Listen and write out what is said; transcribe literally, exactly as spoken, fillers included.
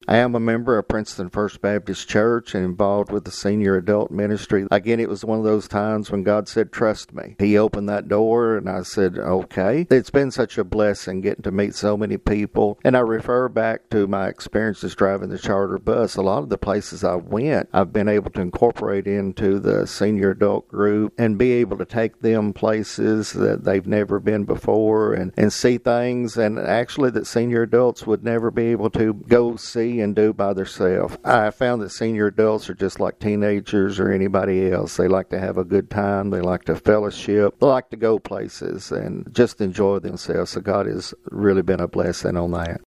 I am a member of Princeton First Baptist Church and involved with the senior adult ministry. Again, it was one of those times when God said, trust me. He opened that door and I said, okay. It's been such a blessing getting to meet so many people. And I refer back to my experiences driving the charter bus. A lot of the places I went, I've been able to incorporate into the senior adult group and be able to take them places that they've never been before and, and see things and actually that senior adults would never be able to go see and do by themselves. I found that senior adults are just like teenagers or anybody else. They like to have a good time. They like to fellowship. They like to go places and just enjoy themselves. So God has really been a blessing on that.